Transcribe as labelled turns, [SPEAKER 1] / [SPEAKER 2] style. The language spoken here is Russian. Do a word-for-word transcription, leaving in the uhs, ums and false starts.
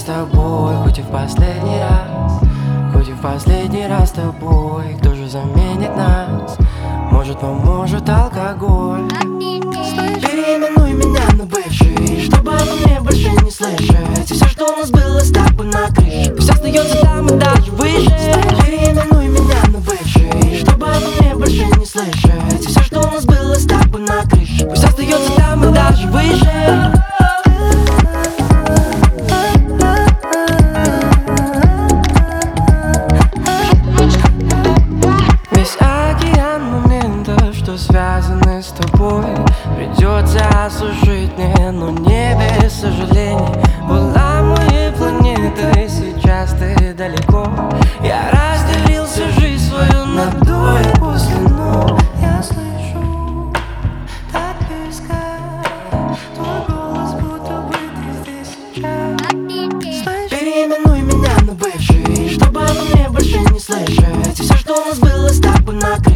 [SPEAKER 1] тобой, хоть и в последний раз, хоть и в последний раз с тобой. Кто же заменит нас? Может, поможет алкоголь. Переименуй меня на бывший, чтобы обо мне больше не слышать. И все, что у нас было с тобой на крыше, пусть остается там и даже выше. Переименуй меня на бывший, чтобы обо мне больше не слышать. И все, что у нас было с тобой на крыше, пусть остается там и даже выше. Связаны с тобой, придется осушить мне, но не без сожалений. Была моей планетой, сейчас ты далеко. Я разделил всю жизнь свою на до и после, но я слышу так близко твой голос, будто бы ты здесь сейчас. Переименуй меня на бывший, чтобы обо мне больше не слышать. И все, что у нас было с тобой на